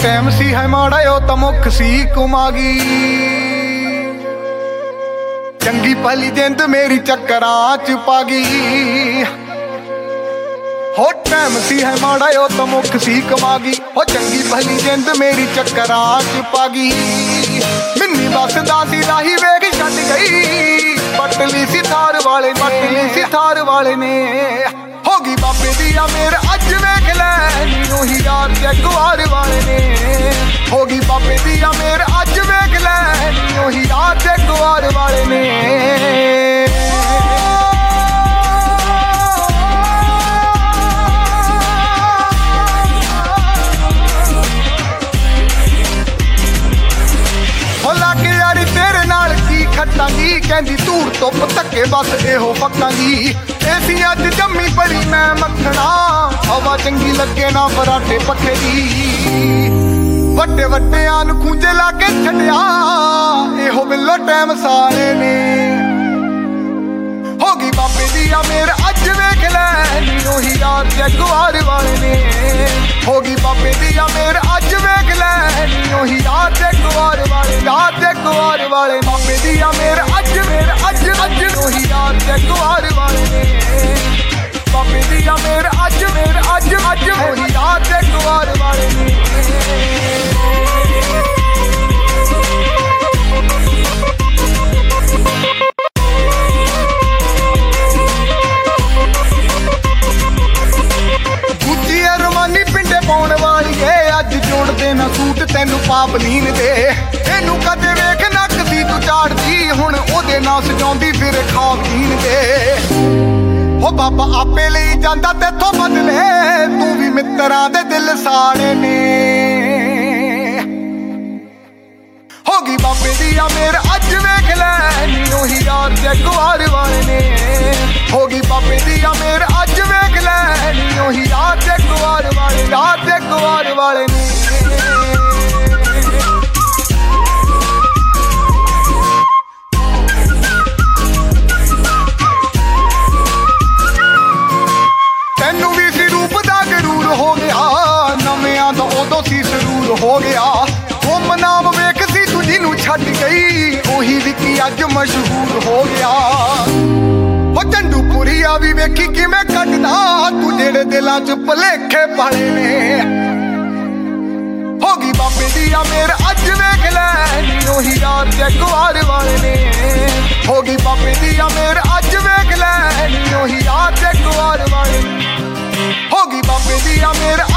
Time ਸੀ ਹੈ ਮਾੜਾ ਉਹ ਤਾਂ ਮੁੱਖ ਸੀ ਕੁਮਾਗੀ। ਚੰਗੀ ਭਲੀ ਜਿੰਦ ਮੇਰੀ ਚੱਕਰਾਂ ਚ ਪਾ ਗਈ। ਹੋ ਟਾਈਮ ਸੀ ਹੈ ਮਾੜਾ ਉਹ ਤਾਂ ਮੁੱਖ ਸੀ ਕਮਾਗੀ। ਹੋ ਚੰਗੀ ਭਲੀ ਜਿੰਦ ਮੇਰੀ ਚੱਕਰਾਂ ਚ ਪਾ ਗਈ। ਮਿੰਨੀ ਵਸਦਾ ਸੀ ਰਾਹੀ ਵੇਖ ਛੱਡ ਗਈ। ਪਟਲੀ ਸੀ ਥਾਰ ਵਾਲੇ ਨੇ ਹੋ ਗਈ ਬਾਬੇ ਦੀ ਆ ਮੇਰ ਅੱਜ ਵੇਖ ਲੈ ਨੀ ਉਹੀ ਯਾਰ ਜਗਵਾਰ ਵਾਲੇ ਨੇ। ਹੋ ਗਈ ਬਾਬੇ ਦੀ ਆ ਮੇਰ ਅੱਜ ਵੇਖ ਲੈ ਨੀ ਉਹੀ ਯਾਰ ਜਗਵਾਰ ਵਾਲੇ ਨੇ। ਖੱਟਾਂਗੀ ਕਹਿੰਦੀ ਧੂੜ ਧੁੱਪ ਧੱਕੇ ਬਸ ਇਹੋ ਪੱਕਾਂਗੀ। ਏਸੀ ਅੱਜ ਜੰਮੀ ਬੜੀ ਮੈਂ ਮੱਖਣਾ ਹਵਾ ਚੰਗੀ ਲੱਗੇ ਨਾ ਪਰਾਠੇ ਪੱਖੇ ਦੀ। ਵੱਡੇ ਵੱਡਿਆਂ ਨੂੰ ਖੂੰਜੇ ਲਾ ਕੇ ਛੱਡਿਆ ਇਹੋ ਬਿੱਲੋ ਟਾਈਮ ਸਾਰੇ ਨੇ। ਹੋ ਗਈ ਬਾਬੇ ਦੀ ਆ ਮੇਰ ਅੱਜ ਵੇਖ ਲੈ ਨੀ ਉਹੀ ਯਾਰ ਜਗਵਾਰ ਵਾਲੇ ਨੇ। ਹੋ ਗਈ ਬਾਬੇ ਦੀ ਆ ਮੇਰ ਅੱਜ ਵੇਖ ਲੈ ਨੀ ਉਹੀ ਯਾਰ ਜਗਵਾਰ ਵਾਲੇ ਵਾਲੇ। ਬਾਬੇ ਦੀ ਆ ਮੇਰ ਅੱਜ ਉਹੀ ਯਾਰ ਜਗਵਾਰ ਵਾਲੇ ਨੇ। ਬਾਬੇ ਦੀ ਆ ਮੇਰ ਅੱਜ ਉਹੀ ਯਾਰ ਜਗਵਾਰ ਵਾਲੇ ਨੇ। ਗੁੱਚੀ ਅਰਮਾਨੀ ਪਿੰਡੇ ਪਾਉਣ ਵਾਲੀ ਏ ਅੱਜ ਜੋੜਦੇ ਨਾ ਸੂਟ ਤੈਨੂੰ ਪਾਪਲੀਨ ਦੇ। ਇਹਨੂੰ ਕਦੇ ਵੇਖ ਨੱਕ ਸੀ ਤੂੰ ਝਾੜਦੀ ਹੁਣ ਉਹਦੇ ਨਾਲ ਸਜਾਉਂਦੀ ਫਿਰ ਖਾ ਪੀਣ ਦੇ। ਹੋ ਬਾਬਾ ਆਪੇ ਲਈ ਜਾਂਦਾ ਤੇਥੋਂ ਬਦਲੇ ਤੂੰ ਵੀ ਮਿੱਤਰਾਂ ਦੇ ਦਿਲ ਸਾੜੇ ਨੇ। ਹੋ ਗਈ ਬਾਬੇ ਦੀ ਆ ਮੇਰ ਅੱਜ ਵੇਖ ਲੈ ਨੀ ਉਹੀ ਯਾਰ ਜਗਵਾਰ ਵਾਲੇ ਨੇ। ਹੋ ਗਈ ਬਾਬੇ ਦੀ ਆ ਮੇਰ ਅੱਜ ਵੇਖ ਲੈ ਨੀ ਉਹੀ ਯਾਰ ਜਗਵਾਰ ਵਾਲੇ ਨੇ। ਤੈਨੂੰ ਵੀ ਸੀ ਰੂਪ ਦਾ ਗਰੂਰ ਹੋ ਗਿਆ ਨਵਿਆਂ ਦਾ ਉਦੋਂ ਸੀ ਸਰੂਰ ਹੋ ਗਿਆ। ਗੁੰਮ ਨਾਮ ਵੇਖ ਸੀ ਤੂੰ ਜਿਹਨੂੰ ਛੱਡ ਗਈ ਉਹੀ ਵਿੱਕੀ ਅੱਜ ਮਸ਼ਹੂਰ ਹੋ ਗਿਆ। ਹੋ ਝੰਡੂਪੁਰੀਆ ਵੀ ਵੇਖੀ ਕਿਵੇਂ ਕੱਢਦਾ ਤੂੰ ਜਿਹੜੇ ਦਿਲਾਂ 'ਚ ਭੁਲੇਖੇ ਪਾਲੇ ਨੇ। ਹੋ ਗਈ ਬਾਬੇ ਦੀ ਆ ਮੇਰ ਅੱਜ ਵੇਖ ਲੈ ਨੀ ਉਹੀ ਯਾਰ ਜਗਵਾਰ ਵਾਲੇ ਨੇ। ਹੋ ਗਈ ਬਾਬੇ ਦੀ ਆ ਮੇਰ ਅੱਜ ਵੇਖ ਲੈ ਨੀ ਉਹੀ ਯਾਰ ਜਗਵਾਰ ਵਾਲੇ। ਹੋ ਗਈ ਬਾਬੇ ਦੀ ਆ ਮੇਰ